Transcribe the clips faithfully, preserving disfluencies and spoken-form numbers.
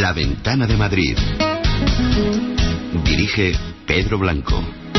La Ventana de Madrid. Dirige Pedro Blanco.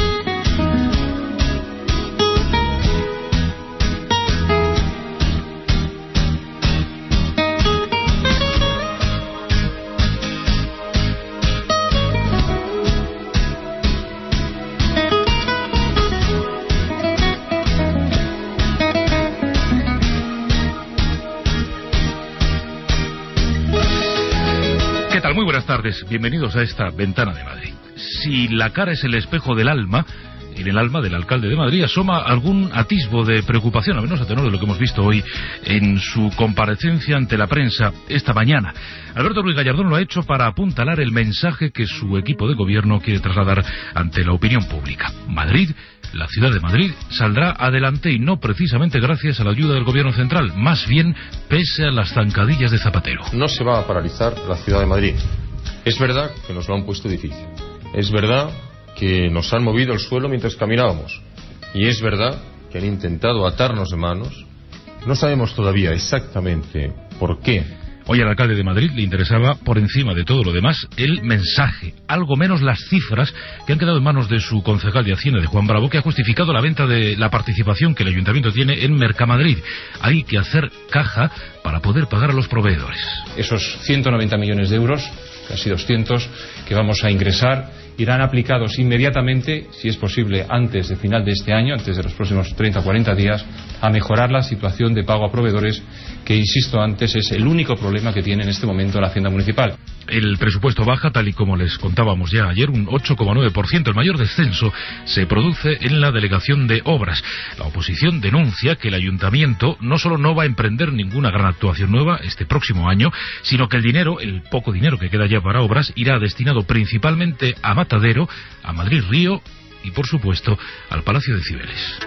Muy buenas tardes, bienvenidos a esta Ventana de Madrid. Si la cara es el espejo del alma, en el alma del alcalde de Madrid asoma algún atisbo de preocupación, al menos a tenor de lo que hemos visto hoy en su comparecencia ante la prensa esta mañana. Alberto Ruiz Gallardón lo ha hecho para apuntalar el mensaje que su equipo de gobierno quiere trasladar ante la opinión pública. Madrid, la ciudad de Madrid, saldrá adelante y no precisamente gracias a la ayuda del gobierno central, más bien pese a las zancadillas de Zapatero. No se va a paralizar la ciudad de Madrid. Es verdad que nos lo han puesto difícil. Es verdad que nos han movido el suelo mientras caminábamos. Y es verdad que han intentado atarnos de manos. No sabemos todavía exactamente por qué. Hoy al alcalde de Madrid le interesaba, por encima de todo lo demás, el mensaje, algo menos las cifras que han quedado en manos de su concejal de Hacienda, de Juan Bravo, que ha justificado la venta de la participación que el Ayuntamiento tiene en Mercamadrid. Hay que hacer caja para poder pagar a los proveedores. Esos ciento noventa millones de euros, casi doscientos, que vamos a ingresar, irán aplicados inmediatamente, si es posible antes de final de este año, antes de los próximos treinta o cuarenta días, a mejorar la situación de pago a proveedores, que, insisto antes, es el único problema que tiene en este momento la Hacienda Municipal. El presupuesto baja, tal y como les contábamos ya ayer, un ocho coma nueve por ciento. El mayor descenso se produce en la delegación de obras. La oposición denuncia que el ayuntamiento no solo no va a emprender ninguna gran actuación nueva este próximo año, sino que el dinero, el poco dinero que queda ya para obras, irá destinado principalmente a Matadero, a Madrid Río y, por supuesto, al Palacio de Cibeles.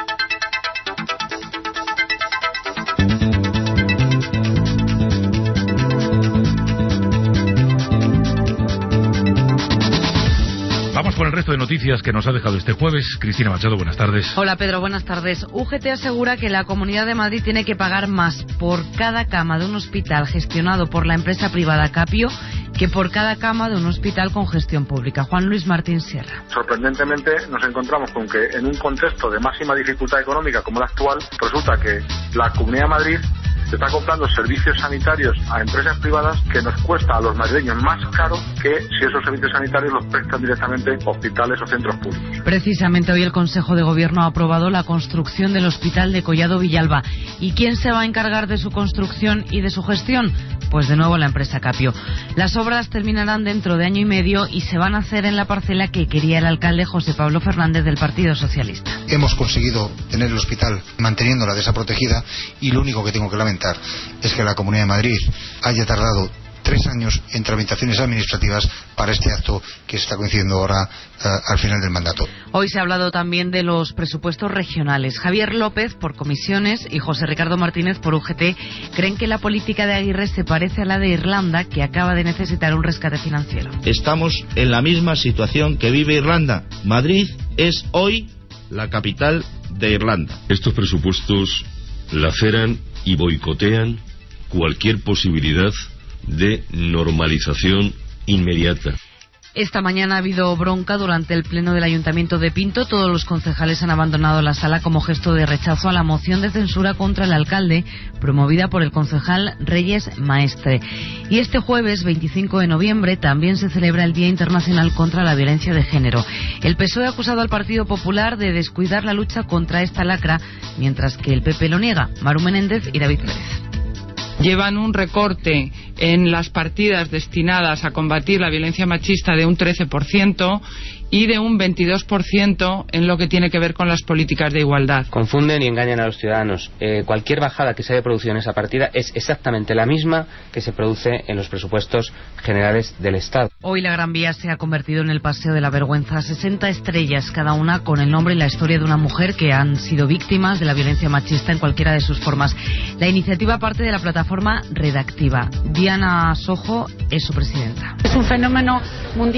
Vamos con el resto de noticias que nos ha dejado este jueves. Cristina Machado, buenas tardes. Hola Pedro, buenas tardes. U G T asegura que la Comunidad de Madrid tiene que pagar más por cada cama de un hospital gestionado por la empresa privada Capio que por cada cama de un hospital con gestión pública. Juan Luis Martín Sierra. Sorprendentemente nos encontramos con que en un contexto de máxima dificultad económica como el actual, resulta que la Comunidad de Madrid se está comprando servicios sanitarios a empresas privadas que nos cuesta a los madrileños más caro que si esos servicios sanitarios los prestan directamente hospitales o centros públicos. Precisamente hoy el Consejo de Gobierno ha aprobado la construcción del Hospital de Collado Villalba. ¿Y quién se va a encargar de su construcción y de su gestión? Pues de nuevo la empresa Capio. Las obras terminarán dentro de año y medio y se van a hacer en la parcela que quería el alcalde José Pablo Fernández del Partido Socialista. Hemos conseguido tener el hospital manteniéndola desaprotegida y lo único que tengo que lamentar es que la Comunidad de Madrid haya tardado tres años en tramitaciones administrativas para este acto que está coincidiendo ahora uh, al final del mandato. Hoy se ha hablado también de los presupuestos regionales. Javier López por comisiones y José Ricardo Martínez por U G T creen que la política de Aguirre se parece a la de Irlanda, que acaba de necesitar un rescate financiero. Estamos en la misma situación que vive Irlanda. Madrid es hoy la capital de Irlanda. Estos presupuestos laceran y boicotean cualquier posibilidad de normalización inmediata. Esta mañana ha habido bronca durante el pleno del Ayuntamiento de Pinto. Todos los concejales han abandonado la sala como gesto de rechazo a la moción de censura contra el alcalde, promovida por el concejal Reyes Maestre. Y este jueves, veinticinco de noviembre, también se celebra el Día Internacional contra la Violencia de Género. El P S O E ha acusado al Partido Popular de descuidar la lucha contra esta lacra, mientras que el P P lo niega. Maru Menéndez y David Pérez. Llevan un recorte en las partidas destinadas a combatir la violencia machista de un trece por ciento y de un veintidós por ciento en lo que tiene que ver con las políticas de igualdad. Confunden y engañan a los ciudadanos. Eh, cualquier bajada que se haya producido en esa partida es exactamente la misma que se produce en los presupuestos generales del Estado. Hoy la Gran Vía se ha convertido en el Paseo de la Vergüenza. sesenta estrellas, cada una con el nombre y la historia de una mujer que han sido víctimas de la violencia machista en cualquiera de sus formas. La iniciativa parte de la plataforma Redactiva. Diana Sojo es su presidenta. Es un fenómeno mundial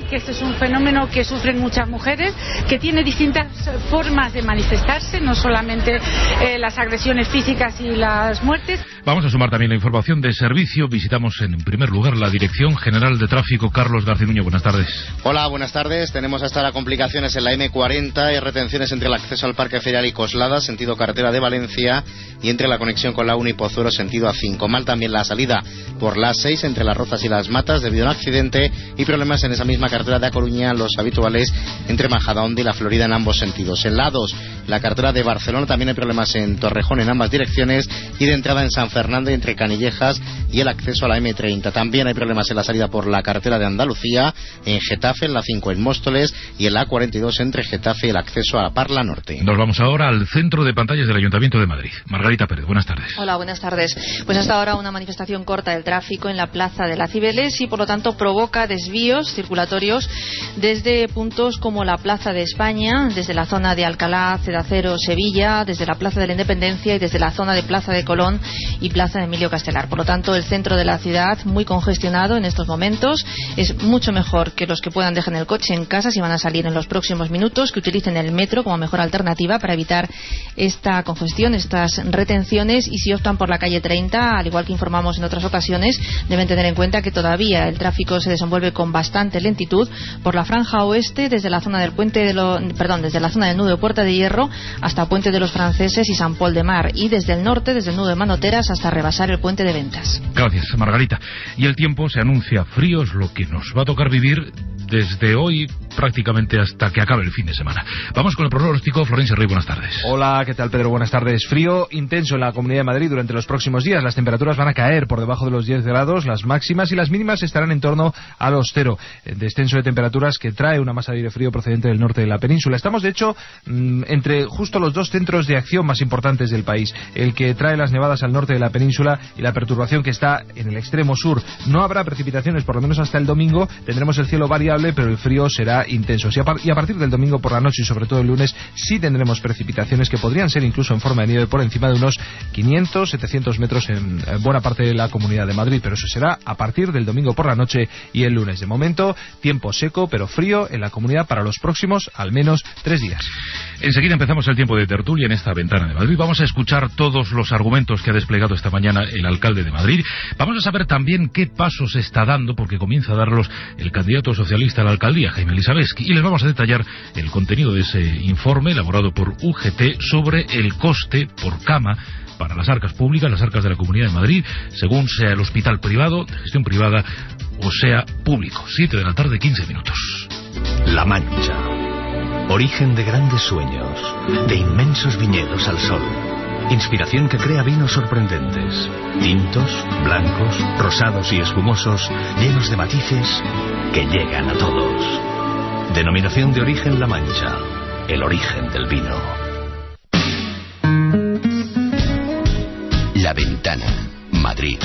que este es un fenómeno que sufren muchas mujeres, que tiene distintas formas de manifestarse, no solamente eh, las agresiones físicas y las muertes. Vamos a sumar también la información de servicio. Visitamos en primer lugar la Dirección General de Tráfico. Carlos Garcinuño, buenas tardes. Hola, buenas tardes. Tenemos hasta ahora complicaciones en la eme cuarenta y retenciones entre el acceso al Parque Ferial y Coslada, sentido carretera de Valencia, y entre la conexión con la uno y Pozuelo, sentido A cinco. Mal también la salida por la A seis entre Las Rozas y Las Matas debido a un accidente, y problemas en esa misma carretera de A Coruña, los habituales entre Majadahonda y La Florida en ambos sentidos. En la A dos, la carretera de Barcelona, también hay problemas en Torrejón en ambas direcciones, y de entrada en San Fernando entre Canillejas y el acceso a la eme treinta. También hay problemas en la salida por la carretera de Andalucía, en Getafe, en la cinco en Móstoles, y en la A cuarenta y dos entre Getafe y el acceso a la Parla Norte. Nos vamos ahora al centro de pantallas del Ayuntamiento de Madrid. Margarita Pérez, buenas tardes. Hola, buenas tardes. Pues hasta ahora una manifestación corta del tráfico en la plaza de la Cibeles y por lo tanto provoca desvíos circulatorios desde puntos como la Plaza de España, desde la zona de Alcalá, Cedacero, Sevilla, desde la Plaza de la Independencia y desde la zona de Plaza de Colón y Plaza de Emilio Castelar. Por lo tanto, el centro de la ciudad muy congestionado en estos momentos. Es mucho mejor que los que puedan dejen el coche en casa si van a salir en los próximos minutos, que utilicen el metro como mejor alternativa para evitar esta congestión, estas retenciones, y si optan por la calle treinta, al igual que informamos en otras ocasiones, deben tener en cuenta que todavía el tráfico se desenvuelve con bastante lentitud por la franja oeste, desde la zona del puente de lo, perdón, desde la zona del nudo de Puerta de Hierro hasta Puente de los Franceses y San Pol de Mar, y desde el norte, desde el nudo de Manoteras hasta rebasar el puente de Ventas. Gracias, Margarita. Y el tiempo se anuncia frío, es lo que nos va a tocar vivir desde hoy prácticamente hasta que acabe el fin de semana. Vamos con el pronóstico. Florencia Rey, buenas tardes. Hola, ¿qué tal, Pedro? Buenas tardes. Frío intenso en la Comunidad de Madrid durante los próximos días. Las temperaturas van a caer por debajo de los diez grados, las máximas, y las mínimas estarán en torno a los cero. El descenso de temperaturas que trae una masa de aire frío procedente del norte de la península. Estamos, de hecho, entre justo los dos centros de acción más importantes del país. El que trae las nevadas al norte de la península y la perturbación que está en el extremo sur. No habrá precipitaciones, por lo menos hasta el domingo. Tendremos el cielo variable, pero el frío será intenso. Y a, par y a partir del domingo por la noche y sobre todo el lunes sí tendremos precipitaciones que podrían ser incluso en forma de nieve por encima de unos quinientos, setecientos metros en buena parte de la Comunidad de Madrid, pero eso será a partir del domingo por la noche y el lunes. De momento, tiempo seco pero frío en la comunidad para los próximos al menos tres días. Enseguida empezamos el tiempo de tertulia en esta Ventana de Madrid. Vamos a escuchar todos los argumentos que ha desplegado esta mañana el alcalde de Madrid. Vamos a saber también qué pasos está dando, porque comienza a darlos el candidato socialista a la alcaldía, Jaime Elisabetsky, y les vamos a detallar el contenido de ese informe elaborado por U G T sobre el coste por cama para las arcas públicas, las arcas de la Comunidad de Madrid, según sea el hospital privado, de gestión privada, o sea público. Siete de la tarde, quince minutos. La Mancha. Origen de grandes sueños, de inmensos viñedos al sol. Inspiración que crea vinos sorprendentes. Tintos, blancos, rosados y espumosos, llenos de matices que llegan a todos. Denominación de origen La Mancha. El origen del vino. La Ventana, Madrid.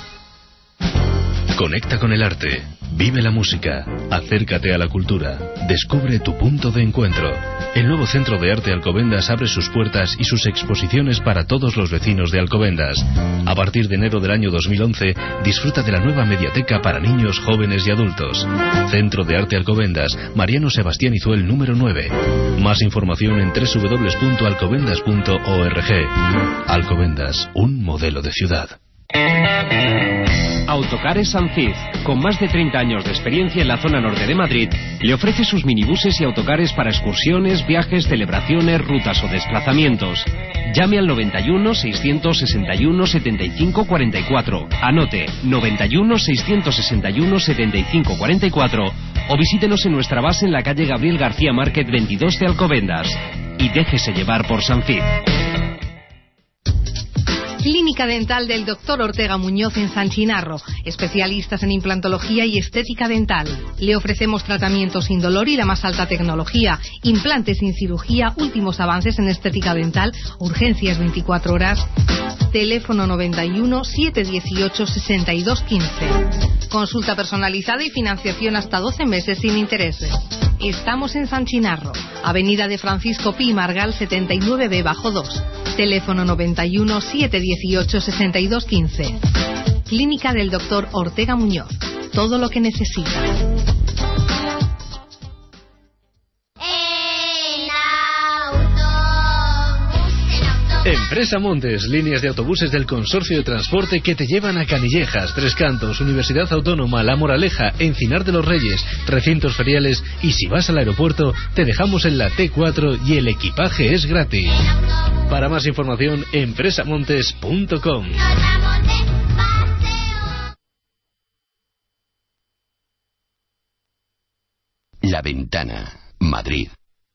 Conecta con el arte, vive la música, acércate a la cultura, descubre tu punto de encuentro. El nuevo Centro de Arte Alcobendas abre sus puertas y sus exposiciones para todos los vecinos de Alcobendas. A partir de enero del año dos mil once, disfruta de la nueva mediateca para niños, jóvenes y adultos. Centro de Arte Alcobendas, Mariano Sebastián Izuel número nueve. Más información en doble u doble u doble u punto alcobendas punto org. Alcobendas, un modelo de ciudad. Autocares Sancid, con más de treinta años de experiencia en la zona norte de Madrid, le ofrece sus minibuses y autocares para excursiones, viajes, celebraciones, rutas o desplazamientos. Llame al noventa y uno, seiscientos sesenta y uno, setenta y cinco cuarenta y cuatro. Anote noventa y uno, seiscientos sesenta y uno, setenta y cinco cuarenta y cuatro o visítenos en nuestra base en la calle Gabriel García Márquez veintidós de Alcobendas. Y déjese llevar por Sancid. Clínica Dental del doctor Ortega Muñoz en San Chinarro, especialistas en implantología y estética dental. Le ofrecemos tratamientos sin dolor y la más alta tecnología, implantes sin cirugía, últimos avances en estética dental, urgencias veinticuatro horas. Teléfono noventa y uno, setecientos dieciocho, sesenta y dos quince. Consulta personalizada y financiación hasta doce meses sin intereses. Estamos en San Chinarro, Avenida de Francisco Pi Margal setenta y nueve B bajo dos. Teléfono noventa y uno, setecientos dieciocho, sesenta y dos quince. Clínica del doctor Ortega Muñoz. Todo lo que necesita. Empresa Montes, líneas de autobuses del Consorcio de Transporte que te llevan a Canillejas, Tres Cantos, Universidad Autónoma, La Moraleja, Encinar de los Reyes, recintos feriales, y si vas al aeropuerto te dejamos en la T cuatro y el equipaje es gratis. Para más información, empresa montes punto com. La Ventana, Madrid.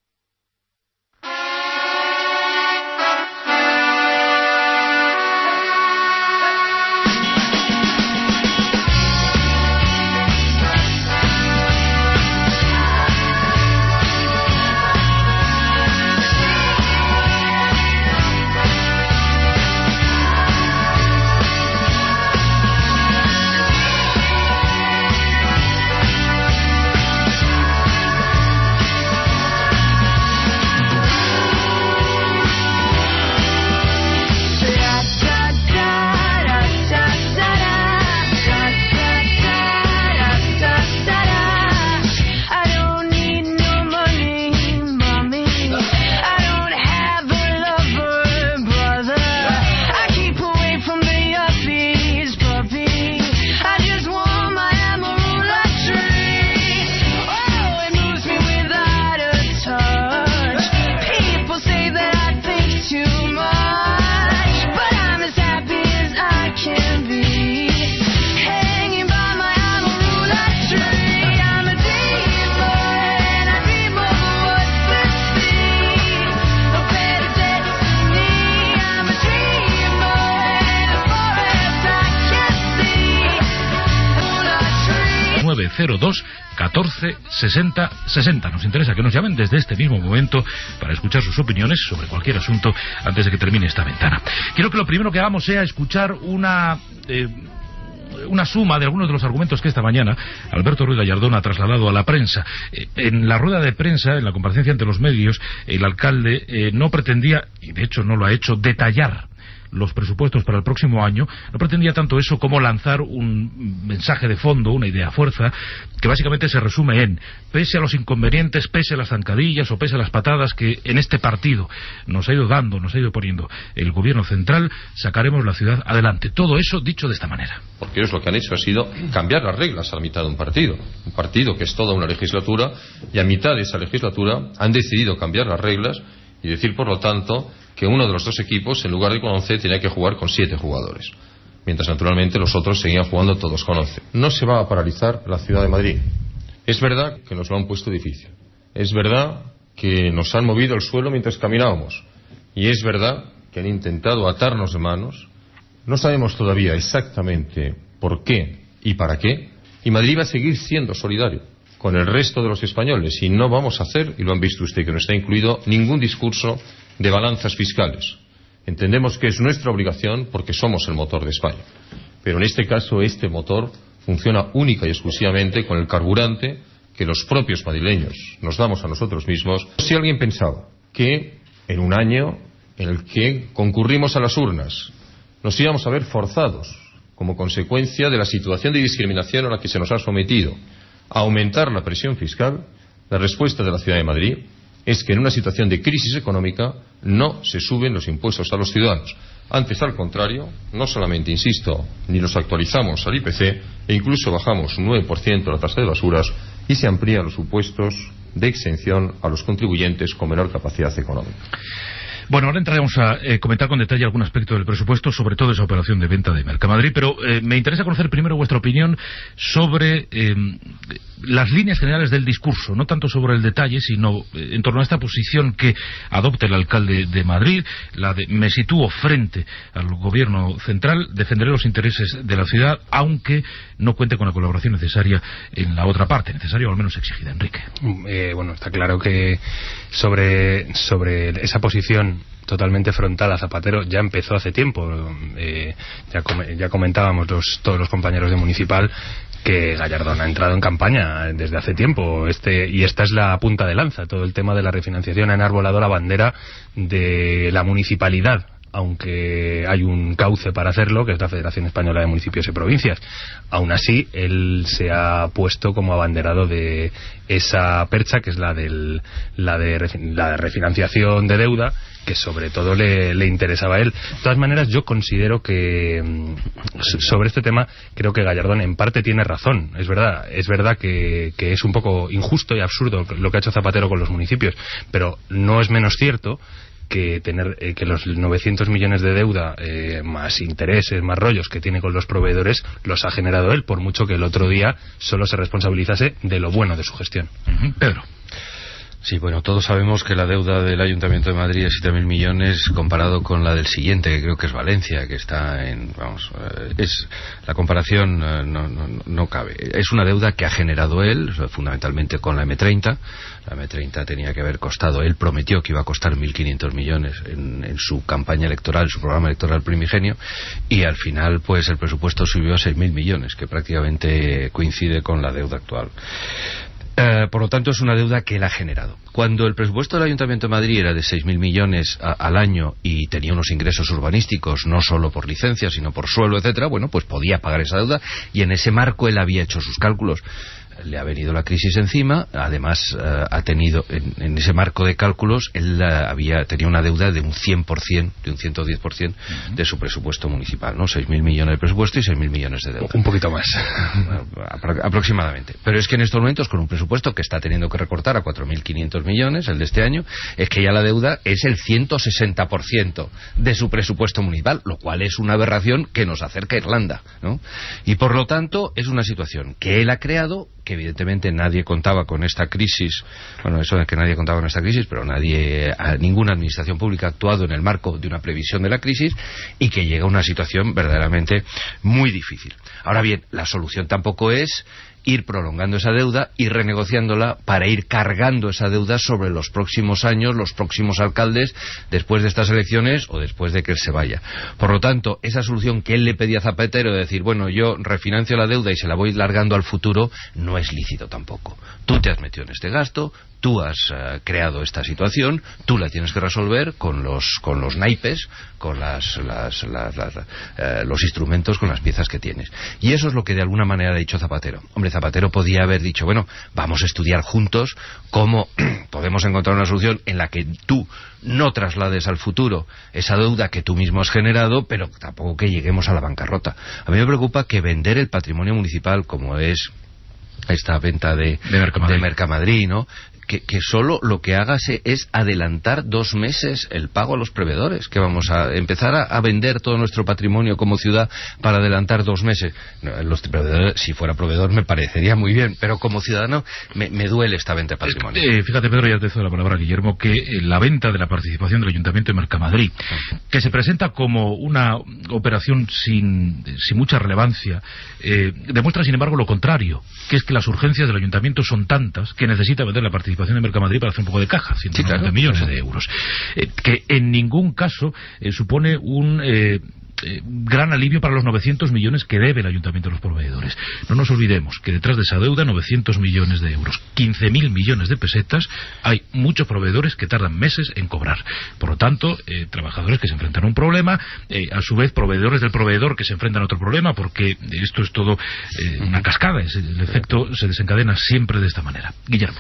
cero dos catorce sesenta sesenta. Nos interesa que nos llamen desde este mismo momento para escuchar sus opiniones sobre cualquier asunto antes de que termine esta ventana. Quiero que lo primero que hagamos sea escuchar una eh, una suma de algunos de los argumentos que esta mañana Alberto Ruiz Gallardón ha trasladado a la prensa. Eh, en la rueda de prensa, en la comparecencia ante los medios, el alcalde eh, no pretendía, y de hecho no lo ha hecho, detallar los presupuestos para el próximo año. No pretendía tanto eso como lanzar un mensaje de fondo, una idea fuerza, que básicamente se resume en: pese a los inconvenientes, pese a las zancadillas o pese a las patadas que en este partido nos ha ido dando, nos ha ido poniendo el gobierno central, sacaremos la ciudad adelante. Todo eso dicho de esta manera. Porque ellos lo que han hecho ha sido cambiar las reglas a la mitad de un partido. Un partido que es toda una legislatura, y a mitad de esa legislatura han decidido cambiar las reglas y decir, por lo tanto, que uno de los dos equipos, en lugar de con once, tenía que jugar con siete jugadores. Mientras, naturalmente, los otros seguían jugando todos con once. No se va a paralizar la ciudad de Madrid. Es verdad que nos lo han puesto difícil. Es verdad que nos han movido el suelo mientras caminábamos. Y es verdad que han intentado atarnos de manos. No sabemos todavía exactamente por qué y para qué. Y Madrid va a seguir siendo solidario con el resto de los españoles. Y no vamos a hacer, y lo han visto usted que no está incluido, ningún discurso de balanzas fiscales. Entendemos que es nuestra obligación porque somos el motor de España. Pero en este caso, este motor funciona única y exclusivamente con el carburante que los propios madrileños nos damos a nosotros mismos. Si alguien pensaba que en un año en el que concurrimos a las urnas nos íbamos a ver forzados, como consecuencia de la situación de discriminación a la que se nos ha sometido, a aumentar la presión fiscal, la respuesta de la Ciudad de Madrid es que en una situación de crisis económica no se suben los impuestos a los ciudadanos. Antes, al contrario, no solamente, insisto, ni los actualizamos al I P C, e incluso bajamos un nueve por ciento la tasa de basuras y se amplían los supuestos de exención a los contribuyentes con menor capacidad económica. Bueno, ahora entraremos a eh, comentar con detalle algún aspecto del presupuesto, sobre todo esa operación de venta de Mercamadrid, pero eh, me interesa conocer primero vuestra opinión sobre eh, las líneas generales del discurso, no tanto sobre el detalle, sino eh, en torno a esta posición que adopta el alcalde de Madrid, la de me sitúo frente al gobierno central, defenderé los intereses de la ciudad, aunque no cuente con la colaboración necesaria en la otra parte, necesaria o al menos exigida. Enrique. Eh, bueno, está claro que sobre, sobre esa posición totalmente frontal a Zapatero ya empezó hace tiempo. Eh, ya, com ya comentábamos los, todos los compañeros de Municipal que Gallardón ha entrado en campaña desde hace tiempo, este y esta es la punta de lanza. Todo el tema de la refinanciación ha enarbolado la bandera de la municipalidad, aunque hay un cauce para hacerlo, que es la Federación Española de Municipios y Provincias. Aún así, él se ha puesto como abanderado de esa percha, que es la, del, la, de, la de refinanciación de deuda, que sobre todo le, le interesaba a él. De todas maneras, yo considero que sobre este tema creo que Gallardón en parte tiene razón. Es verdad, es verdad que, que es un poco injusto y absurdo lo que ha hecho Zapatero con los municipios, pero no es menos cierto que tener eh, que los novecientos millones de deuda eh, más intereses, más rollos que tiene con los proveedores los ha generado él, por mucho que el otro día solo se responsabilizase de lo bueno de su gestión. Uh-huh. Pedro. Sí, bueno, todos sabemos que la deuda del Ayuntamiento de Madrid es siete mil millones comparado con la del siguiente, que creo que es Valencia, que está en, vamos, es la comparación no, no, no cabe. Es una deuda que ha generado él, fundamentalmente con la eme treinta. La eme treinta tenía que haber costado, él prometió que iba a costar mil quinientos millones en, en su campaña electoral, su programa electoral primigenio, y al final, pues el presupuesto subió a seis mil millones, que prácticamente coincide con la deuda actual. Uh, por lo tanto, es una deuda que él ha generado. Cuando el presupuesto del Ayuntamiento de Madrid era de seis mil millones a, al año y tenía unos ingresos urbanísticos, no solo por licencias, sino por suelo, etcétera, bueno, pues podía pagar esa deuda, y en ese marco él había hecho sus cálculos. Le ha venido la crisis encima, además uh, ha tenido, en, en ese marco de cálculos, él uh, había tenía una deuda de un cien por ciento, de un ciento diez por ciento uh-huh. de su presupuesto municipal, ¿no? seis mil millones de presupuesto y seis mil millones de deuda. Un poquito más. Apro- aproximadamente. Pero es que en estos momentos, con un presupuesto que está teniendo que recortar a cuatro mil quinientos millones, el de este año, es que ya la deuda es el ciento sesenta por ciento de su presupuesto municipal, lo cual es una aberración que nos acerca a Irlanda, ¿no? Y por lo tanto, es una situación que él ha creado, que evidentemente nadie contaba con esta crisis, bueno, eso es que nadie contaba con esta crisis, pero nadie, ninguna administración pública ha actuado en el marco de una previsión de la crisis, y que llega a una situación verdaderamente muy difícil. Ahora bien, la solución tampoco es ir prolongando esa deuda y renegociándola para ir cargando esa deuda sobre los próximos años, los próximos alcaldes, después de estas elecciones o después de que él se vaya. Por lo tanto, esa solución que él le pedía a Zapatero de decir, bueno, yo refinancio la deuda y se la voy largando al futuro, no es lícito tampoco. Tú te has metido en este gasto, tú has uh, creado esta situación, tú la tienes que resolver con los con los naipes, con las, las, las, las uh, los instrumentos, con las piezas que tienes. Y eso es lo que de alguna manera ha dicho Zapatero. Hombre, Zapatero podía haber dicho, bueno, vamos a estudiar juntos cómo podemos encontrar una solución en la que tú no traslades al futuro esa deuda que tú mismo has generado, pero tampoco que lleguemos a la bancarrota. A mí me preocupa que vender el patrimonio municipal, como es esta venta de, de Mercamadrid, de Mercamadrid, ¿no? Que, que solo lo que haga es adelantar dos meses el pago a los proveedores, que vamos a empezar a, a vender todo nuestro patrimonio como ciudad para adelantar dos meses. No, los proveedores, si fuera proveedor me parecería muy bien, pero como ciudadano me, me duele esta venta de patrimonio. Eh, fíjate, Pedro, ya te doy la palabra, Guillermo, que eh, la venta de la participación del Ayuntamiento de Mercamadrid, que se presenta como una operación sin, sin mucha relevancia, eh, demuestra sin embargo lo contrario, que es que las urgencias del Ayuntamiento son tantas que necesita vender la participación de Mercamadrid para hacer un poco de caja, ciento noventa sí, claro. millones de euros, eh, que en ningún caso eh, supone un eh, eh, gran alivio para los novecientos millones que debe el Ayuntamiento a los proveedores. No nos olvidemos que detrás de esa deuda, novecientos millones de euros, quince mil millones de pesetas, hay muchos proveedores que tardan meses en cobrar. Por lo tanto, eh, trabajadores que se enfrentan a un problema, eh, a su vez proveedores del proveedor que se enfrentan a otro problema, porque esto es todo eh, una cascada, es, el efecto se desencadena siempre de esta manera. Guillermo.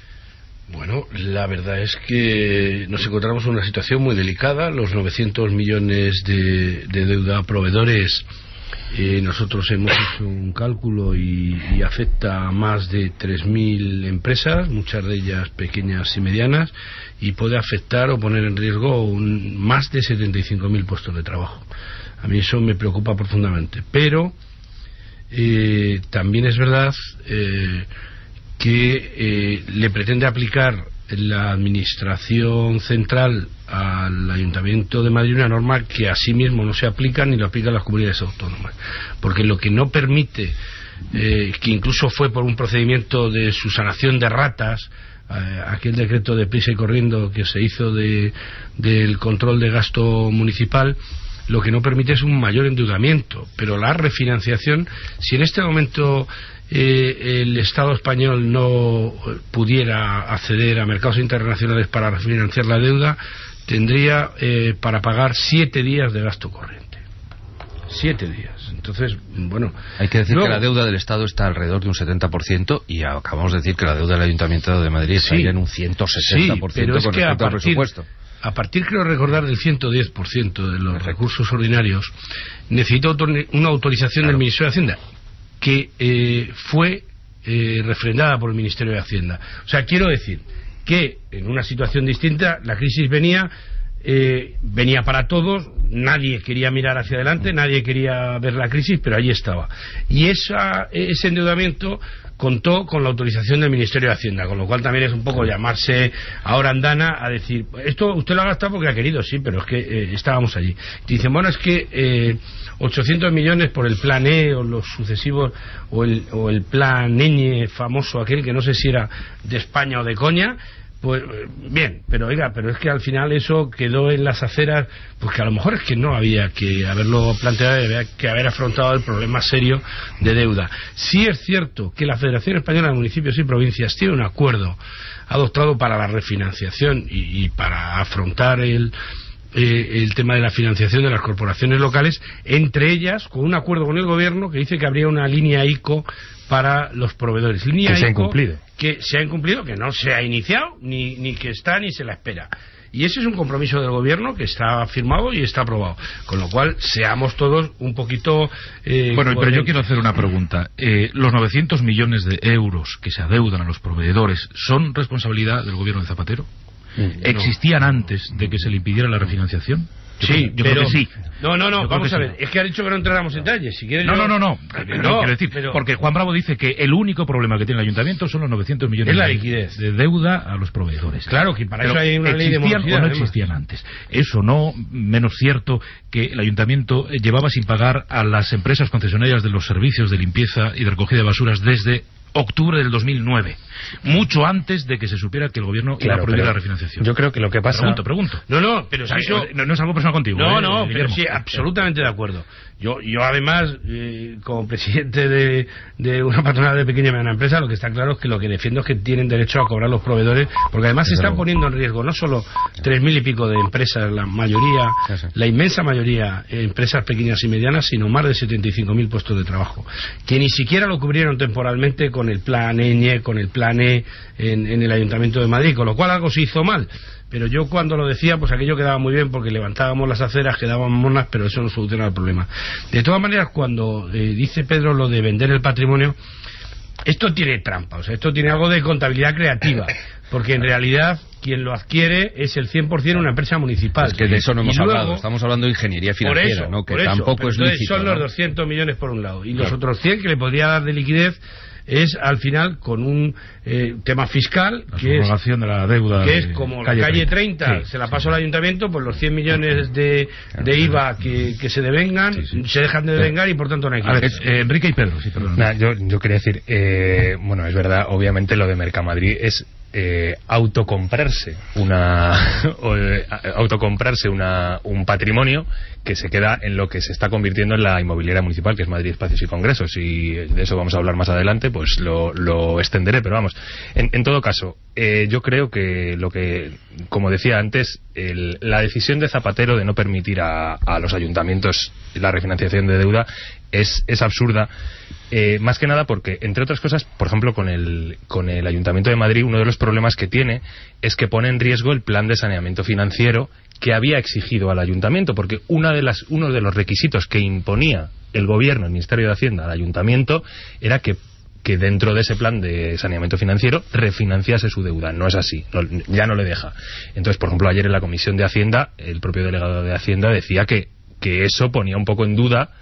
Bueno, la verdad es que nos encontramos en una situación muy delicada. Los novecientos millones de, de deuda a proveedores, eh, nosotros hemos hecho un cálculo y, y afecta a más de tres mil empresas, muchas de ellas pequeñas y medianas, y puede afectar o poner en riesgo un, más de setenta y cinco mil puestos de trabajo. A mí eso me preocupa profundamente. Pero eh, también es verdad eh, que eh, le pretende aplicar la Administración Central al Ayuntamiento de Madrid una norma que a sí mismo no se aplica ni lo aplican las comunidades autónomas, porque lo que no permite, eh, que incluso fue por un procedimiento de subsanación de ratas, eh, aquel decreto de prisa y corriendo que se hizo de, del control de gasto municipal, lo que no permite es un mayor endeudamiento, pero la refinanciación, si en este momento Eh, el Estado español no pudiera acceder a mercados internacionales para refinanciar la deuda, tendría eh, para pagar siete días de gasto corriente. Siete días. Entonces, bueno... Hay que decir luego, que la deuda del Estado está alrededor de un setenta por ciento y acabamos de decir que la deuda del Ayuntamiento de Madrid sí, está ya en un ciento sesenta por ciento sí, con es que respecto a al partir, presupuesto. a partir, creo recordar, del ciento diez por ciento de los recursos ordinarios, necesitó una autorización claro. del Ministerio de Hacienda, que eh, fue eh, refrendada por el Ministerio de Hacienda. O sea, quiero decir que en una situación distinta la crisis venía... Eh, venía para todos, nadie quería mirar hacia adelante, nadie quería ver la crisis, pero ahí estaba. Y esa, ese endeudamiento contó con la autorización del Ministerio de Hacienda, con lo cual también es un poco llamarse ahora andana a decir, esto usted lo ha gastado porque ha querido, sí, pero es que eh, estábamos allí. Y dicen, bueno, es que eh, ochocientos millones por el plan E o los sucesivos, o el, o el plan Ñ famoso aquel, que no sé si era de España o de coña. Pues bien, pero oiga, pero es que al final eso quedó en las aceras, pues que a lo mejor es que no había que haberlo planteado, había que haber afrontado el problema serio de deuda. Sí es cierto que la Federación Española de Municipios y Provincias tiene un acuerdo adoptado para la refinanciación y, y para afrontar el Eh, el tema de la financiación de las corporaciones locales, entre ellas con un acuerdo con el gobierno que dice que habría una línea ICO para los proveedores. Línea que se ha ICO incumplido. Que se ha incumplido, que no se ha iniciado, ni, ni que está, ni se la espera. Y ese es un compromiso del gobierno que está firmado y está aprobado. Con lo cual, seamos todos un poquito... Eh, bueno, pero yo quiero hacer una pregunta. Eh, ¿Los novecientos millones de euros que se adeudan a los proveedores son responsabilidad del gobierno de Zapatero? ¿Existían antes de que se le impidiera la refinanciación? Yo sí, creo, yo pero... creo que sí. No, no, no, yo vamos a sí. ver. Es que ha dicho que no entráramos en detalles. Si quieres no, yo... no, no, no, no. No, quiero decir, pero... porque Juan Bravo dice que el único problema que tiene el ayuntamiento son los novecientos millones es la de, liquidez. de deuda a los proveedores. Claro, que para pero eso hay una ley de ¿existían morosidad, o no además. existían antes? Eso no menos cierto que el ayuntamiento llevaba sin pagar a las empresas concesionarias de los servicios de limpieza y de recogida de basuras desde octubre del dos mil nueve, mucho antes de que se supiera que el gobierno claro, iba a prohibir la refinanciación. Yo creo que lo que pasa... Pregunto, pregunto. No, no, pero si eso... no, no es algo personal contigo. No, ¿eh, no, Guillermo? pero sí, absolutamente de acuerdo. Yo, yo además, eh, como presidente de, de una patronal de pequeña y mediana empresa, lo que está claro es que lo que defiendo es que tienen derecho a cobrar los proveedores, porque además se están poniendo en riesgo no solo tres mil y pico de empresas, la mayoría, la inmensa mayoría, eh, empresas pequeñas y medianas, sino más de setenta y cinco mil puestos de trabajo, que ni siquiera lo cubrieron temporalmente con el plan Ñ, con el plan E en, en el Ayuntamiento de Madrid, con lo cual algo se hizo mal. Pero yo cuando lo decía, pues aquello quedaba muy bien porque levantábamos las aceras, quedaban monas, pero eso no soluciona el problema. De todas maneras, cuando eh, dice Pedro lo de vender el patrimonio, esto tiene trampa, o sea, esto tiene algo de contabilidad creativa, porque en realidad quien lo adquiere es el cien por ciento una empresa municipal. Es que de eso no hemos luego, hablado, estamos hablando de ingeniería financiera, por eso, ¿no? Que por eso, tampoco es entonces lícito, son ¿no? los doscientos millones por un lado, y claro. los otros cien que le podría dar de liquidez es al final con un eh, tema fiscal la que es, de la deuda que de es como calle la calle treinta, treinta sí, se la sí. paso al ayuntamiento, pues los cien millones de, de I V A que, que se devengan sí, sí. se dejan de devengar y por tanto no hay que... A ver, eh, Enrique y Pedro, sí, perdón. Nah, yo, yo quería decir, eh, bueno, es verdad, obviamente lo de Mercamadrid es eh, autocomprarse una o, eh, autocomprarse una, un patrimonio que se queda en lo que se está convirtiendo en la inmobiliaria municipal, que es Madrid Espacios y Congresos, y de eso vamos a hablar más adelante, pues lo, lo extenderé, pero vamos, en, en todo caso, eh, yo creo que lo que, como decía antes, el, la decisión de Zapatero de no permitir a, a los ayuntamientos la refinanciación de deuda es, es absurda. Eh, más que nada porque, entre otras cosas, por ejemplo, con el, con el Ayuntamiento de Madrid, uno de los problemas que tiene es que pone en riesgo el plan de saneamiento financiero que había exigido al Ayuntamiento, porque una de las, uno de los requisitos que imponía el Gobierno, el Ministerio de Hacienda, al Ayuntamiento, era que que dentro de ese plan de saneamiento financiero refinanciase su deuda. No es así, no, ya no le deja. Entonces, por ejemplo, ayer en la Comisión de Hacienda, el propio delegado de Hacienda decía que, que eso ponía un poco en duda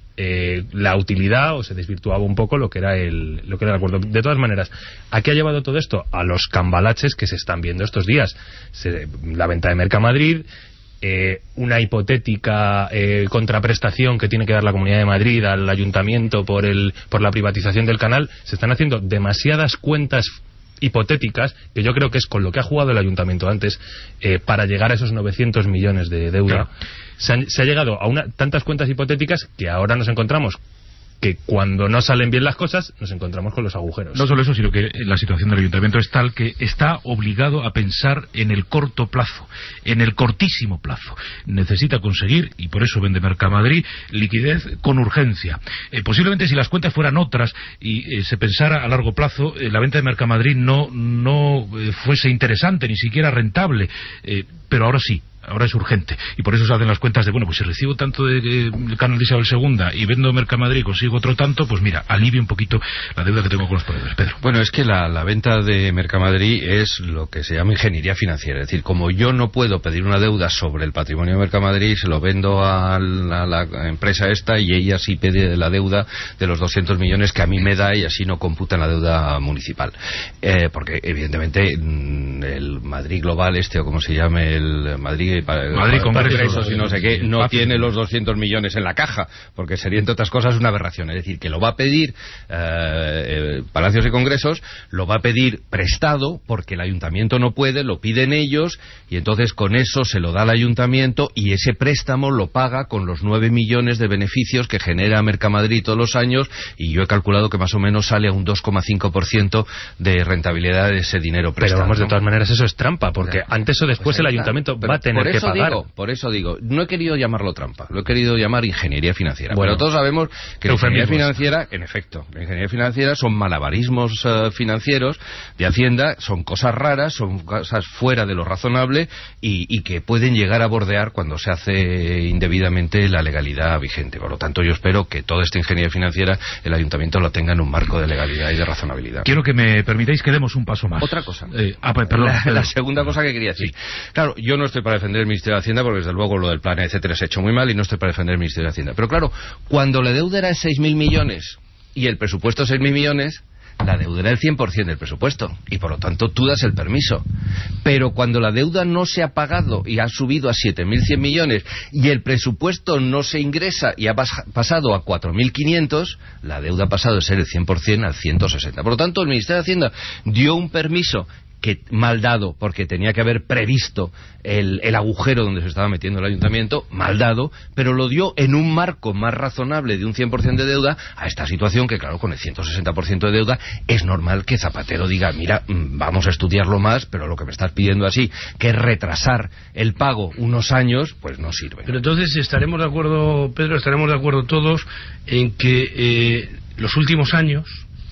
Eh, la utilidad, o se desvirtuaba un poco lo que era el lo que era el acuerdo. De todas maneras, ¿a qué ha llevado todo esto? A los cambalaches que se están viendo estos días. Se, la venta de Mercamadrid, eh, una hipotética eh, contraprestación que tiene que dar la Comunidad de Madrid al Ayuntamiento por el por la privatización del canal. Se están haciendo demasiadas cuentas hipotéticas, que yo creo que es con lo que ha jugado el Ayuntamiento antes, eh, para llegar a esos novecientos millones de deuda. Claro. Se, han, se ha llegado a una, tantas cuentas hipotéticas que ahora nos encontramos que cuando no salen bien las cosas nos encontramos con los agujeros. No solo eso, sino que la situación del ayuntamiento es tal que está obligado a pensar en el corto plazo, en el cortísimo plazo. Necesita conseguir, y por eso vende Mercamadrid, liquidez con urgencia. Eh, posiblemente si las cuentas fueran otras y eh, se pensara a largo plazo, eh, la venta de Mercamadrid no, no eh, fuese interesante, ni siquiera rentable, eh, pero ahora sí. Ahora es urgente, y por eso se hacen las cuentas de, bueno, pues si recibo tanto del de, de canal de Isabel segunda y vendo Mercamadrid y consigo otro tanto, pues mira, alivio un poquito la deuda que tengo con los proveedores. Pedro. Bueno, es que la, la venta de Mercamadrid es lo que se llama ingeniería financiera. Es decir, como yo no puedo pedir una deuda sobre el patrimonio de Mercamadrid, se lo vendo a la, a la empresa esta y ella sí pide la deuda de los doscientos millones que a mí me da y así no computa en la deuda municipal. Eh, porque, evidentemente, el Madrid Global este, o como se llame, el Madrid... Madrid Congresos y no sé qué, no tiene los doscientos millones en la caja, porque sería, entre otras cosas, una aberración. Es decir, que lo va a pedir eh, eh, Palacios y Congresos, lo va a pedir prestado, porque el ayuntamiento no puede, lo piden ellos, y entonces con eso se lo da al ayuntamiento, y ese préstamo lo paga con los nueve millones de beneficios que genera Mercamadrid todos los años, y yo he calculado que más o menos sale a un dos coma cinco por ciento de rentabilidad de ese dinero prestado. Pero vamos, ¿no? De todas maneras eso es trampa, porque antes o después pues el ayuntamiento va a tener por eso que pagar. Digo, por eso digo, no he querido llamarlo trampa, lo he querido llamar ingeniería financiera. Bueno, pero todos sabemos que la ingeniería eufemismos. financiera, en efecto, la ingeniería financiera son malabarismos uh, financieros de Hacienda, son cosas raras, son cosas fuera de lo razonable y, y que pueden llegar a bordear cuando se hace indebidamente la legalidad vigente. Por lo tanto, yo espero que toda esta ingeniería financiera el ayuntamiento la tenga en un marco de legalidad y de razonabilidad. Quiero que me permitáis que demos un paso más. Otra cosa. Eh, ah, perdón, la, perdón. la segunda cosa que quería decir. Sí. Claro, yo no estoy para defender el Ministerio de Hacienda porque desde luego lo del plan, etcétera, se ha hecho muy mal y no estoy para defender el Ministerio de Hacienda. Pero claro, cuando la deuda era seis mil millones y el presupuesto seis mil millones, la deuda era el cien por ciento del presupuesto y por lo tanto tú das el permiso. Pero cuando la deuda no se ha pagado y ha subido a siete mil cien millones y el presupuesto no se ingresa y ha pas- pasado a cuatro mil quinientos, la deuda ha pasado de ser el cien por ciento al ciento sesenta. Por lo tanto, el Ministerio de Hacienda dio un permiso que mal dado, porque tenía que haber previsto el, el agujero donde se estaba metiendo el ayuntamiento, mal dado, pero lo dio en un marco más razonable de un cien por ciento de deuda a esta situación que, claro, con el ciento sesenta por ciento de deuda es normal que Zapatero diga, mira, vamos a estudiarlo más, pero lo que me estás pidiendo así, que es retrasar el pago unos años, pues no sirve. Pero entonces estaremos de acuerdo, Pedro, estaremos de acuerdo todos en que eh, los últimos años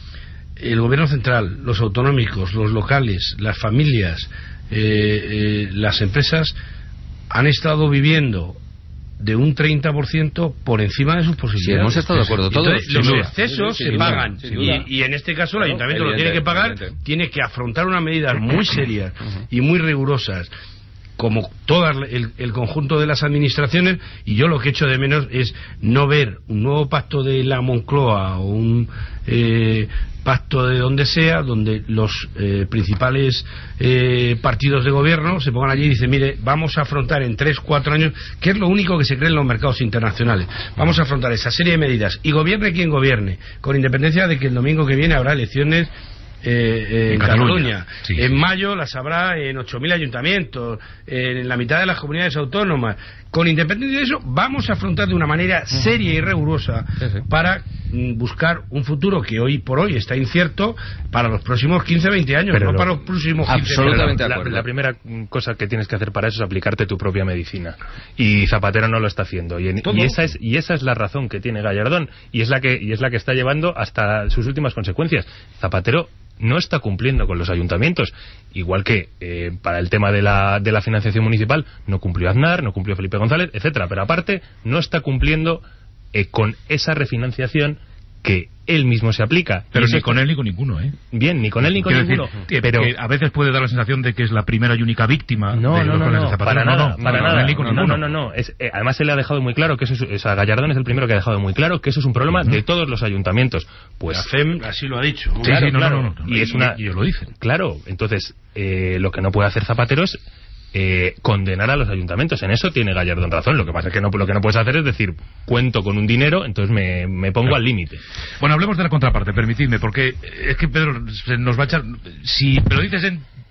el gobierno central, los autonómicos, los locales, las familias, eh, eh, las empresas han estado viviendo de un treinta por ciento por encima de sus posibilidades. Sí, hemos estado de acuerdo todos. Entonces, los duda. excesos Sí, se sin pagan. duda, sin duda. Y, y en este caso el Claro, ayuntamiento lo tiene que pagar, evidente. tiene que afrontar unas medidas muy serias y muy rigurosas, como todo el, el conjunto de las administraciones, y yo lo que echo de menos es no ver un nuevo pacto de la Moncloa o un eh, pacto de donde sea, donde los eh, principales eh, partidos de gobierno se pongan allí y dicen, mire, vamos a afrontar en tres, cuatro años, que es lo único que se cree en los mercados internacionales, vamos a afrontar esa serie de medidas, y gobierne quien gobierne, con independencia de que el domingo que viene habrá elecciones Eh, eh, en, en Cataluña, Cataluña. Sí. En mayo las habrá en ocho mil ayuntamientos, eh, en la mitad de las comunidades autónomas. Con independencia de eso, vamos a afrontar de una manera seria y rigurosa sí, sí. para mm, buscar un futuro que hoy por hoy está incierto para los próximos quince, veinte años, pero no lo, para los próximos quince, absolutamente la, la, la primera cosa que tienes que hacer para eso es aplicarte tu propia medicina, y Zapatero no lo está haciendo, y, en, y esa es y esa es la razón que tiene Gallardón, y es la que y es la que está llevando hasta sus últimas consecuencias. Zapatero no está cumpliendo con los ayuntamientos, igual que eh, para el tema de la, de la financiación municipal no cumplió Aznar, no cumplió Felipe González, etcétera, pero aparte no está cumpliendo eh, con esa refinanciación que él mismo se aplica. Pero ni con él ni con ninguno, ¿eh? Bien, ni con él ni con Quiero ninguno. Decir, pero que a veces puede dar la sensación de que es la primera y única víctima no, de no, los no, planes no, de Zapatero. para nada, no, no, para no, nada. No, no, no, no, no, no. Es, eh, además se le ha dejado muy claro que eso es, o sea, Gallardón es el primero que ha dejado muy claro que eso es un problema uh-huh. de todos los ayuntamientos. Pues la F E M así lo ha dicho. Sí, claro, sí, no, claro. no, no, no, y es una, y ellos lo dicen. Claro, entonces eh, lo que no puede hacer Zapatero es Eh, condenar a los ayuntamientos. En eso tiene Gallardón razón. Lo que pasa es que no, lo que no puedes hacer es decir, cuento con un dinero, entonces me, me pongo claro. al límite. Bueno, hablemos de la contraparte, permitidme, porque es que Pedro se nos va a echar. Si me lo dices en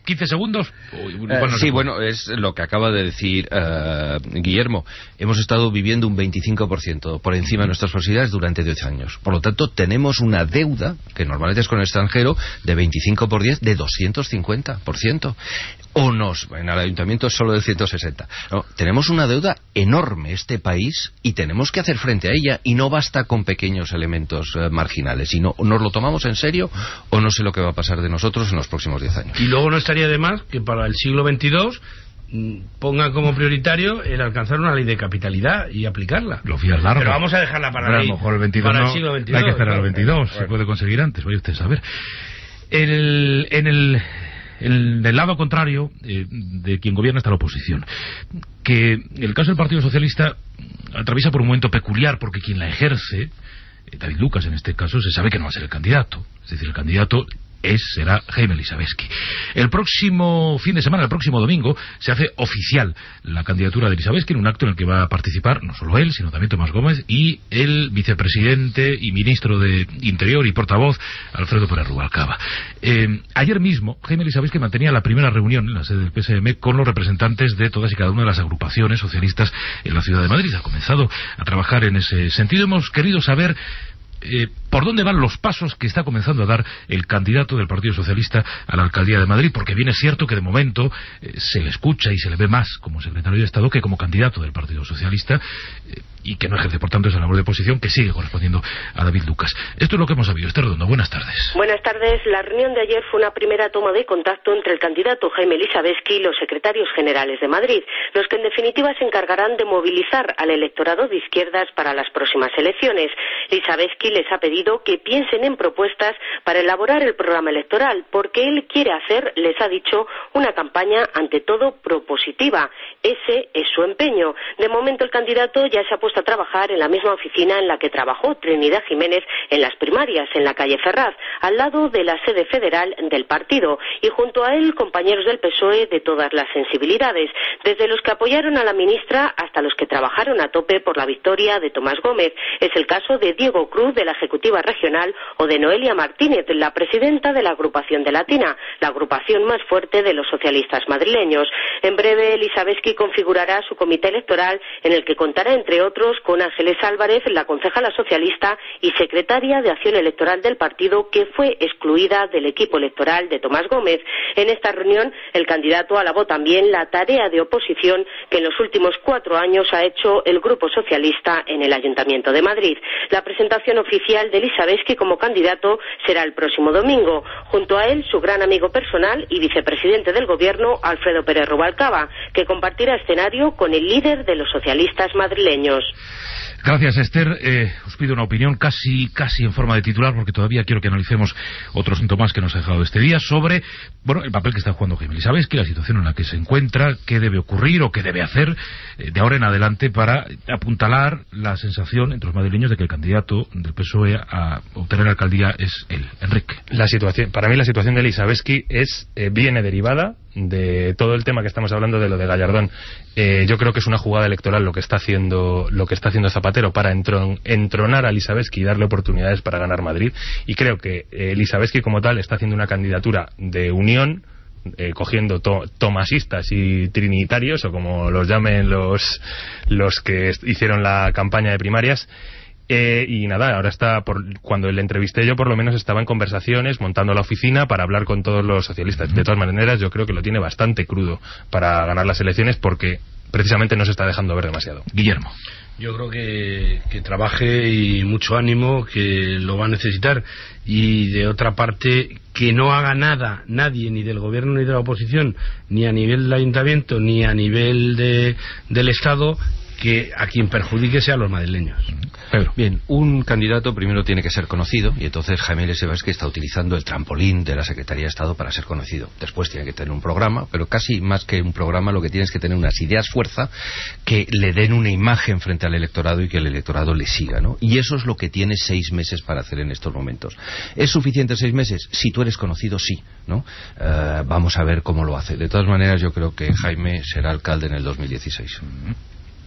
quince segundos. Uy, Eh, bueno, sí, no bueno, es lo que acaba de decir eh, Guillermo. Hemos estado viviendo un veinticinco por ciento por encima de nuestras posibilidades durante diez años. Por lo tanto, tenemos una deuda, que normalmente es con el extranjero, de veinticinco por diez, de doscientos cincuenta por ciento. O nos, en el ayuntamiento es solo del ciento sesenta. No, tenemos una deuda enorme este país y tenemos que hacer frente a ella, y no basta con pequeños elementos eh, marginales, sino nos lo tomamos en serio o no sé lo que va a pasar de nosotros en los próximos diez años. Y luego no estaría de más que para el siglo veintidós pongan como prioritario el alcanzar una ley de capitalidad y aplicarla. Lo fías largo. Pero vamos a dejarla para, Pero la a lo ley, mejor el veintidós para no, el siglo veintidós. hay que esperar al claro. veintidós, Bueno. se puede conseguir antes, vaya usted a saber. El, en el... El, del lado contrario eh, de quien gobierna está la oposición, que el caso del Partido Socialista atraviesa por un momento peculiar, porque quien la ejerce, eh, David Lucas en este caso, se sabe que no va a ser el candidato. Es decir, el candidato es, será Jaime Elisabetsky. El próximo fin de semana, el próximo domingo, se hace oficial la candidatura de Elisabetsky en un acto en el que va a participar no solo él, sino también Tomás Gómez y el vicepresidente y ministro de Interior y portavoz Alfredo Pérez Rubalcaba. Eh, ayer mismo, Jaime Elisabetsky mantenía la primera reunión en la sede del P S D M con los representantes de todas y cada una de las agrupaciones socialistas en la ciudad de Madrid. Ha comenzado a trabajar en ese sentido. Hemos querido saber Eh, por dónde van los pasos que está comenzando a dar el candidato del Partido Socialista a la alcaldía de Madrid, porque bien es cierto que de momento eh, se le escucha y se le ve más como secretario de Estado que como candidato del Partido Socialista, eh, y que no ejerce por tanto esa labor de oposición que sigue correspondiendo a David Lucas. Esto es lo que hemos sabido. Esther Redondo, buenas tardes. Buenas tardes. La reunión de ayer fue una primera toma de contacto entre el candidato Jaime Elisabetsky y los secretarios generales de Madrid, los que en definitiva se encargarán de movilizar al electorado de izquierdas para las próximas elecciones. Elisabetsky les ha pedido que piensen en propuestas para elaborar el programa electoral, porque él quiere hacer, les ha dicho, una campaña ante todo propositiva. Ese es su empeño. De momento el candidato ya se ha puesto a trabajar en la misma oficina en la que trabajó Trinidad Jiménez en las primarias, en la calle Ferraz, al lado de la sede federal del partido, y junto a él compañeros del P S O E de todas las sensibilidades, desde los que apoyaron a la ministra hasta los que trabajaron a tope por la victoria de Tomás Gómez. Es el caso de Diego Cruz, de la Ejecutiva Regional, o de Noelia Martínez, la presidenta de la agrupación de Latina, la agrupación más fuerte de los socialistas madrileños. En breve, Elisabetsky configurará su comité electoral, en el que contará, entre otros, con Ángeles Álvarez, la concejala socialista y secretaria de Acción Electoral del partido, que fue excluida del equipo electoral de Tomás Gómez. En esta reunión, el candidato alabó también la tarea de oposición que en los últimos cuatro años ha hecho el Grupo Socialista en el Ayuntamiento de Madrid. La presentación oficial de Elisabetsky como candidato será el próximo domingo. Junto a él, su gran amigo personal y vicepresidente del Gobierno, Alfredo Pérez Rubalcaba, que compartirá escenario con el líder de los socialistas madrileños. Gracias, Esther. Eh, os pido una opinión casi casi en forma de titular, porque todavía quiero que analicemos otro asunto más que nos ha dejado este día sobre, bueno, el papel que está jugando Jaime Elisabetsky, la situación en la que se encuentra, qué debe ocurrir o qué debe hacer eh, de ahora en adelante para apuntalar la sensación entre los madrileños de que el candidato del P S O E a obtener la alcaldía es él, Enrique. La situación, para mí la situación de Elisabetsky es eh, viene derivada de todo el tema que estamos hablando de lo de Gallardón. Eh, yo creo que es una jugada electoral lo que está haciendo lo que está haciendo Zapatero para entron, entronar a Elisabetsky y darle oportunidades para ganar Madrid, y creo que eh, Elisabetsky como tal está haciendo una candidatura de unión, eh, cogiendo to, tomasistas y trinitarios, o como los llamen los los que hicieron la campaña de primarias. Eh, y nada, ahora está, por, cuando le entrevisté yo por lo menos estaba en conversaciones, montando la oficina para hablar con todos los socialistas. De todas maneras, yo creo que lo tiene bastante crudo para ganar las elecciones, porque precisamente no se está dejando ver demasiado. Guillermo. Yo creo que, que trabaje, y mucho ánimo, que lo va a necesitar. Y de otra parte, que no haga nada nadie, ni del gobierno ni de la oposición, ni a nivel del ayuntamiento ni a nivel de, del Estado, que a quien perjudique sea a los madrileños. Pedro. Bien, un candidato primero tiene que ser conocido, y entonces Jaime Elisabetsky está utilizando el trampolín de la Secretaría de Estado para ser conocido. Después tiene que tener un programa, pero casi más que un programa lo que tiene es que tener unas ideas fuerza que le den una imagen frente al electorado y que el electorado le siga, ¿no? Y eso es lo que tiene seis meses para hacer en estos momentos. ¿Es suficiente seis meses? Si tú eres conocido, sí, ¿no? Uh, vamos a ver cómo lo hace. De todas maneras, yo creo que Jaime será alcalde en el dos mil dieciséis.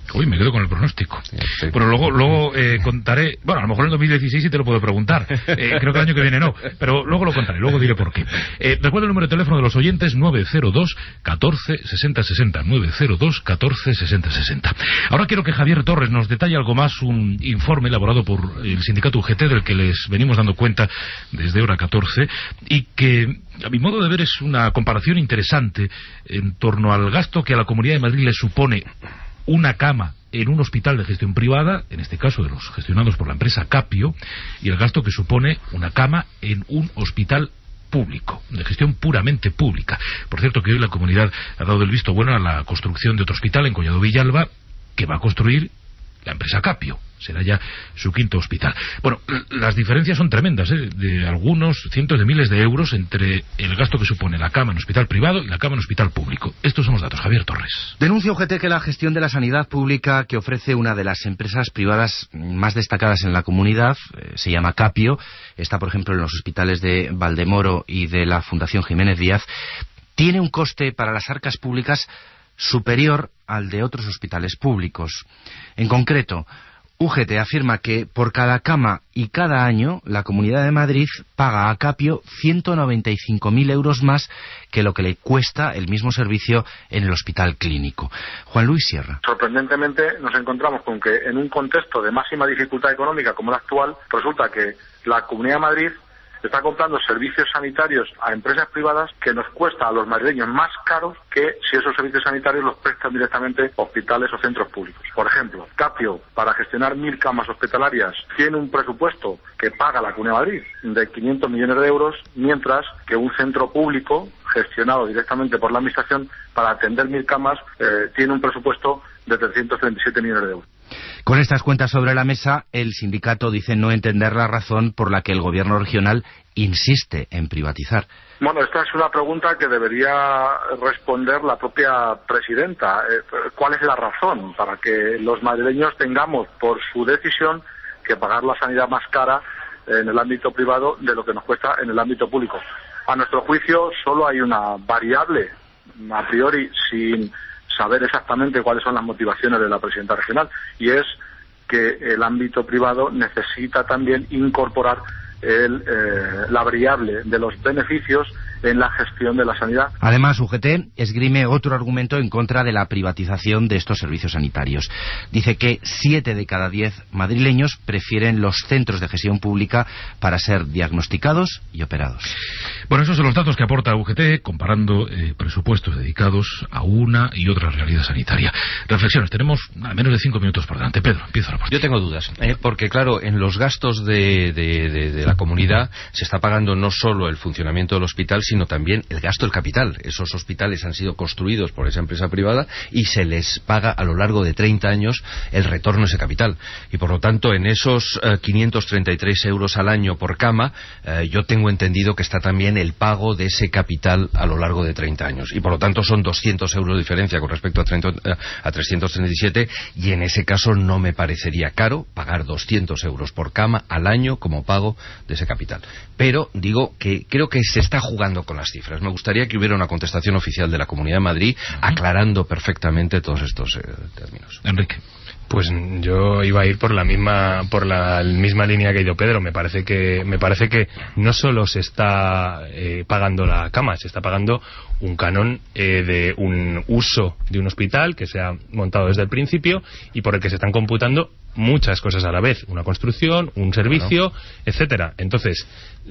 Uy, me quedo con el pronóstico. Sí. Bueno, luego, luego eh, contaré... Bueno, a lo mejor en dos mil dieciséis sí te lo puedo preguntar. Eh, creo que el año que viene no. Pero luego lo contaré, luego diré por qué. Eh, recuerdo el número de teléfono de los oyentes, nueve cero dos, catorce, sesenta, sesenta. nueve cero dos, catorce, sesenta, sesenta. Ahora quiero que Javier Torres nos detalle algo más, un informe elaborado por el sindicato U G T, del que les venimos dando cuenta desde hora catorce, y que, a mi modo de ver, es una comparación interesante en torno al gasto que a la Comunidad de Madrid le supone una cama en un hospital de gestión privada, en este caso de los gestionados por la empresa Capio, y el gasto que supone una cama en un hospital público, de gestión puramente pública. Por cierto, que hoy la comunidad ha dado el visto bueno a la construcción de otro hospital en Collado Villalba, que va a construir la empresa Capio. Será ya su quinto hospital. Bueno, las diferencias son tremendas, ¿eh? De algunos cientos de miles de euros entre el gasto que supone la cama en hospital privado y la cama en hospital público. Estos son los datos. Javier Torres. Denuncia U G T que la gestión de la sanidad pública que ofrece una de las empresas privadas más destacadas en la comunidad, eh, se llama Capio, está por ejemplo en los hospitales de Valdemoro y de la Fundación Jiménez Díaz, tiene un coste para las arcas públicas superior al de otros hospitales públicos. En concreto, U G T afirma que por cada cama y cada año la Comunidad de Madrid paga a Capio ciento noventa y cinco mil euros más que lo que le cuesta el mismo servicio en el hospital clínico. Juan Luis Sierra. Sorprendentemente nos encontramos con que en un contexto de máxima dificultad económica como el actual, resulta que la Comunidad de Madrid está comprando servicios sanitarios a empresas privadas que nos cuesta a los madrileños más caros que si esos servicios sanitarios los prestan directamente hospitales o centros públicos. Por ejemplo, Capio, para gestionar mil camas hospitalarias, tiene un presupuesto que paga la Comunidad de Madrid de quinientos millones de euros, mientras que un centro público gestionado directamente por la Administración para atender mil camas eh, tiene un presupuesto de trescientos treinta y siete millones de euros. Con estas cuentas sobre la mesa, el sindicato dice no entender la razón por la que el gobierno regional insiste en privatizar. Bueno, esta es una pregunta que debería responder la propia presidenta. ¿Cuál es la razón para que los madrileños tengamos, por su decisión, que pagar la sanidad más cara en el ámbito privado de lo que nos cuesta en el ámbito público? A nuestro juicio, solo hay una variable, a priori, sin saber exactamente cuáles son las motivaciones de la presidenta regional, y es que el ámbito privado necesita también incorporar el, eh, la variable de los beneficios en la gestión de la sanidad. Además, U G T esgrime otro argumento en contra de la privatización de estos servicios sanitarios. Dice que siete de cada diez madrileños prefieren los centros de gestión pública para ser diagnosticados y operados. Bueno, esos son los datos que aporta U G T comparando eh, presupuestos dedicados a una y otra realidad sanitaria. Reflexiones, tenemos a menos de cinco minutos por delante. Pedro, empieza la parte. Yo tengo dudas, eh, porque claro, en los gastos de, de, de, de la comunidad se está pagando no solo el funcionamiento del hospital, sino también el gasto del capital. Esos hospitales han sido construidos por esa empresa privada y se les paga a lo largo de treinta años el retorno de ese capital. Y por lo tanto, en esos eh, quinientos treinta y tres euros al año por cama, eh, yo tengo entendido que está también el pago de ese capital a lo largo de treinta años. Y por lo tanto son doscientos euros de diferencia con respecto a, treinta, eh, a trescientos treinta y siete, y en ese caso no me parecería caro pagar doscientos euros por cama al año como pago de ese capital. Pero digo que creo que se está jugando con las cifras. Me gustaría que hubiera una contestación oficial de la Comunidad de Madrid aclarando perfectamente todos estos eh, términos. Enrique. Pues yo iba a ir por la misma por la misma línea que ha ido Pedro. Me parece que me parece que no solo se está eh, pagando la cama, se está pagando un canon eh, de un uso de un hospital que se ha montado desde el principio y por el que se están computando muchas cosas a la vez, una construcción, un servicio, claro, etcétera. Entonces,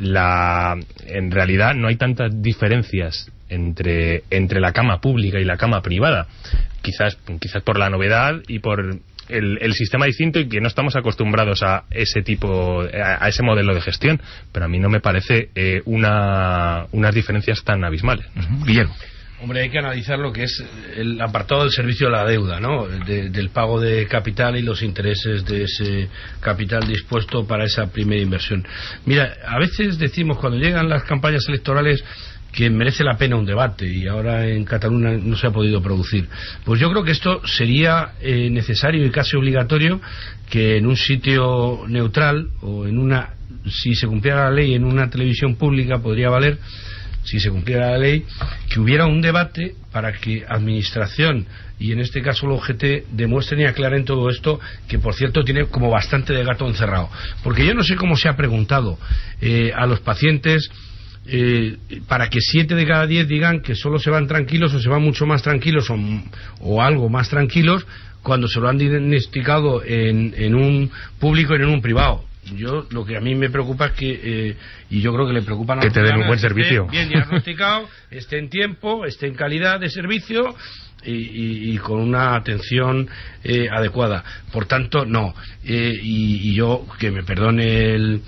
la en realidad no hay tantas diferencias entre entre la cama pública y la cama privada. Quizás quizás por la novedad y por El, el sistema distinto y que no estamos acostumbrados a ese tipo, a, a ese modelo de gestión, pero a mí no me parece eh, una, unas diferencias tan abismales. Uh-huh. Guillermo. Hombre, hay que analizar lo que es el apartado del servicio de la deuda, ¿no? De, del pago de capital y los intereses de ese capital dispuesto para esa primera inversión. Mira, a veces decimos cuando llegan las campañas electorales que merece la pena un debate y ahora en Cataluña no se ha podido producir. Pues yo creo que esto sería eh, necesario y casi obligatorio que en un sitio neutral o en una, si se cumpliera la ley en una televisión pública podría valer, si se cumpliera la ley, que hubiera un debate para que administración y en este caso la U G T demuestren y aclaren todo esto, que por cierto tiene como bastante de gato encerrado, porque yo no sé cómo se ha preguntado eh, a los pacientes eh, para que siete de cada diez digan que solo se van tranquilos o se van mucho más tranquilos o, o algo más tranquilos cuando se lo han diagnosticado en, en un público y en un privado. Yo lo que a mí me preocupa es que, eh, y yo creo que le preocupan a que te den un buen servicio, esté bien diagnosticado, esté en tiempo, esté en calidad de servicio y, y, y con una atención eh, adecuada. Por tanto, no. Eh, y, y yo, que me perdone el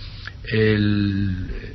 el,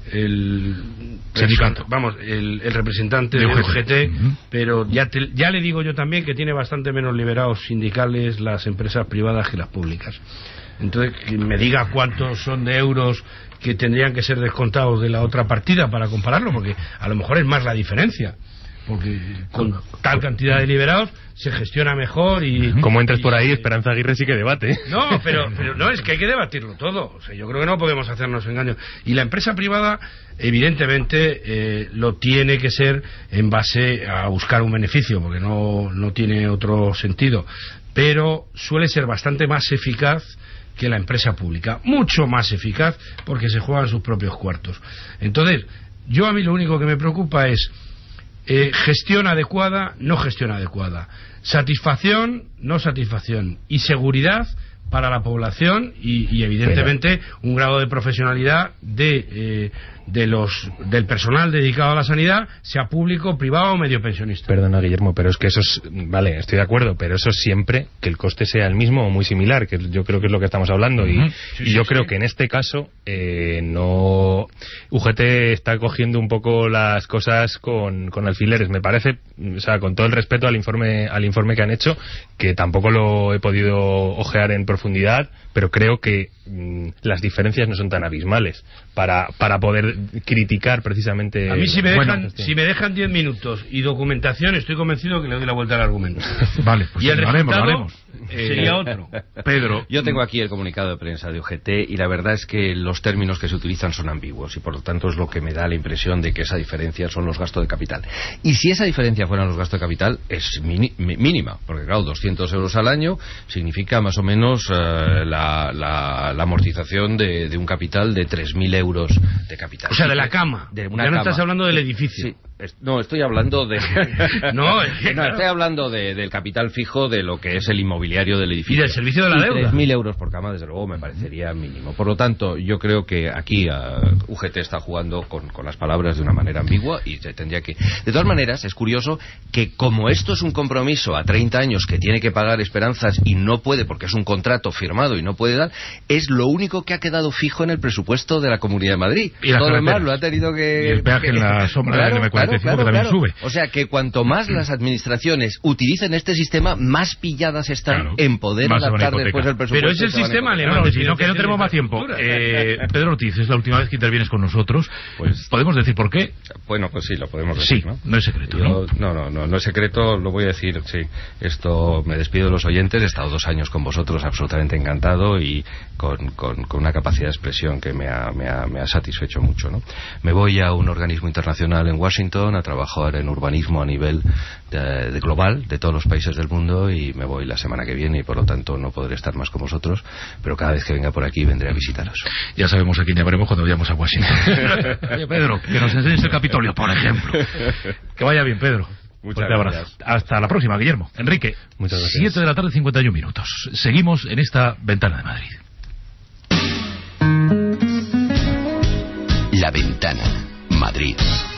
el sindicato, vamos, el, el representante de U G T, uh-huh. pero ya, te, ya le digo yo también que tiene bastante menos liberados sindicales las empresas privadas que las públicas. Entonces, que me diga cuántos son de euros que tendrían que ser descontados de la otra partida para compararlo, porque a lo mejor es más la diferencia, porque con tal cantidad de liberados se gestiona mejor y... Como entras y, por ahí, Esperanza Aguirre sí que debate. No, pero, pero no, es que hay que debatirlo todo. O sea, yo creo que no podemos hacernos engaños. Y la empresa privada, evidentemente, eh, lo tiene que ser en base a buscar un beneficio, porque no, no tiene otro sentido. Pero suele ser bastante más eficaz que la empresa pública, mucho más eficaz, porque se juegan sus propios cuartos. Entonces, yo a mí lo único que me preocupa es eh, gestión adecuada, no gestión adecuada, satisfacción, no satisfacción, y seguridad para la población y, y evidentemente un grado de profesionalidad de, eh, de los del personal dedicado a la sanidad, sea público, privado o medio pensionista. Perdona, Guillermo, pero es que eso es, vale, estoy de acuerdo, pero eso es siempre que el coste sea el mismo o muy similar, que yo creo que es lo que estamos hablando. Uh-huh. y, sí, y yo sí, creo sí. que en este caso eh, no U G T está cogiendo un poco las cosas con, con alfileres, me parece, o sea, con todo el respeto al informe al informe que han hecho, que tampoco lo he podido ojear en profundidad, pero creo que mmm, las diferencias no son tan abismales para, para poder criticar precisamente. A mí si me dejan bueno, si me dejan diez minutos y documentación, estoy convencido que le doy la vuelta al argumento. Vale, pues y el lo haremos, lo haremos. Eh, sería otro. Pedro, yo tengo aquí el comunicado de prensa de U G T y la verdad es que los términos que se utilizan son ambiguos y por lo tanto es lo que me da la impresión de que esa diferencia son los gastos de capital. Y si esa diferencia fueran los gastos de capital es mini, mínima, porque claro, doscientos euros al año significa más o menos uh, la, la, la amortización de, de un capital de tres mil euros de capital. O sea, de la cama. De una ya no cama. Estás hablando del edificio. Sí. No, estoy hablando de... no, es que, no, claro. estoy hablando de, del capital fijo de lo que es el inmobiliario del edificio. Y del servicio de la deuda. tres mil euros por cama, desde luego, me parecería mínimo. Por lo tanto, yo creo que aquí uh, U G T está jugando con, con las palabras de una manera ambigua y se tendría que... De todas maneras, es curioso que como esto es un compromiso a treinta años que tiene que pagar Esperanzas y no puede, porque es un contrato firmado y no puede dar, es lo único que ha quedado fijo en el presupuesto de la Comunidad de Madrid. Y todo lo demás lo ha tenido que... Y el peaje que... en la sombra claro, del eme cuarenta y cinco, claro, que también claro. sube. O sea que cuanto más las administraciones utilicen este sistema, más pilladas están claro, en poder adaptar después el presupuesto. Pero es el sistema alemán. No, no, que no tenemos más tiempo. Eh, Pedro Ortiz, es la última vez que intervienes con nosotros. Pues, ¿podemos decir por qué? Bueno, pues sí, lo podemos decir, sí, ¿no? No es secreto, Yo, ¿no? No, no, no, no es secreto, lo voy a decir, sí. Esto, me despido de los oyentes, he estado dos años con vosotros absolutamente encantado y con, con, con una capacidad de expresión que me ha, me ha, me ha satisfecho mucho, ¿no? Me voy a un organismo internacional en Washington a trabajar en urbanismo a nivel de, de global de todos los países del mundo y me voy la semana que viene y por lo tanto no podré estar más con vosotros, pero cada vez que venga por aquí vendré a visitaros. Ya sabemos a quién llamaremos cuando vayamos a Washington. Oye, Pedro, que nos enseñes el Capitolio, por ejemplo. Que vaya bien, Pedro. Muchas gracias. Hasta la próxima, Guillermo. Enrique, muchas gracias. siete de la tarde, cincuenta y un minutos. Seguimos en esta Ventana de Madrid. La Ventana, Madrid.